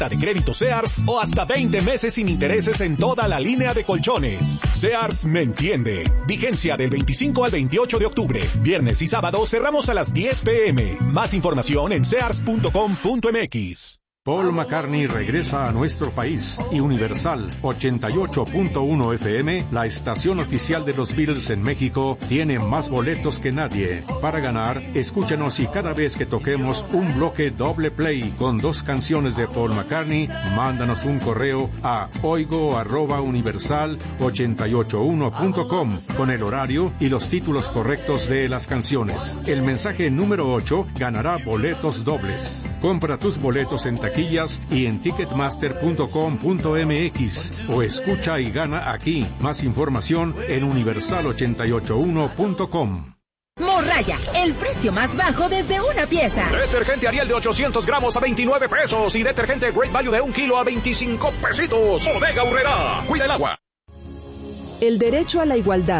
tarjeta de crédito Sears o hasta 20 meses sin intereses en toda la línea de colchones. Sears me entiende. Vigencia del 25 al 28 de octubre. Viernes y sábado cerramos a las 10 p.m. Más información en sears.com.mx. Paul McCartney regresa a nuestro país y Universal 88.1 FM, la estación oficial de los Beatles en México, tiene más boletos que nadie. Para ganar, escúchanos y cada vez que toquemos un bloque doble play con 2 canciones de Paul McCartney, mándanos un correo a oigo@universal881.com con el horario y los títulos correctos de las canciones. El mensaje número 8 ganará boletos dobles. Compra tus boletos en taquillas y en ticketmaster.com.mx o escucha y gana aquí. Más información en universal881.com. Morraya, el precio más bajo desde una pieza. Detergente Ariel de 800 gramos a 29 pesos y detergente Great Value de 1 kilo a 25 pesitos. Bodega Aurrerá. Cuida el agua. El derecho a la igualdad